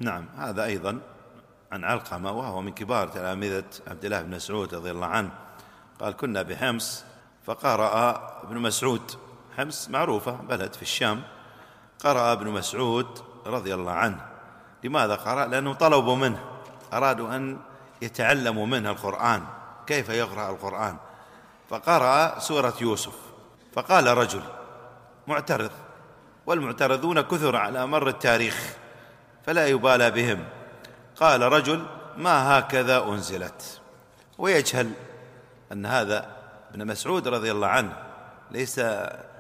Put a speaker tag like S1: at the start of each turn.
S1: نعم، هذا أيضا عن علقمة وهو من كبار تلامذة عبد الله بن مسعود رضي الله عنه، قال: كنا بحمص فقرأ ابن مسعود، حمص معروفة بلد في الشام، قرأ ابن مسعود رضي الله عنه. لماذا قرأ؟ لأنه طلبوا منه، أرادوا أن يتعلموا منه القرآن، كيف يقرأ القرآن، فقرأ سورة يوسف. فقال رجل معترض، والمعترضون كثر على مر التاريخ فلا يبالى بهم، قال رجل: ما هكذا أنزلت، ويجهل أن هذا ابن مسعود رضي الله عنه ليس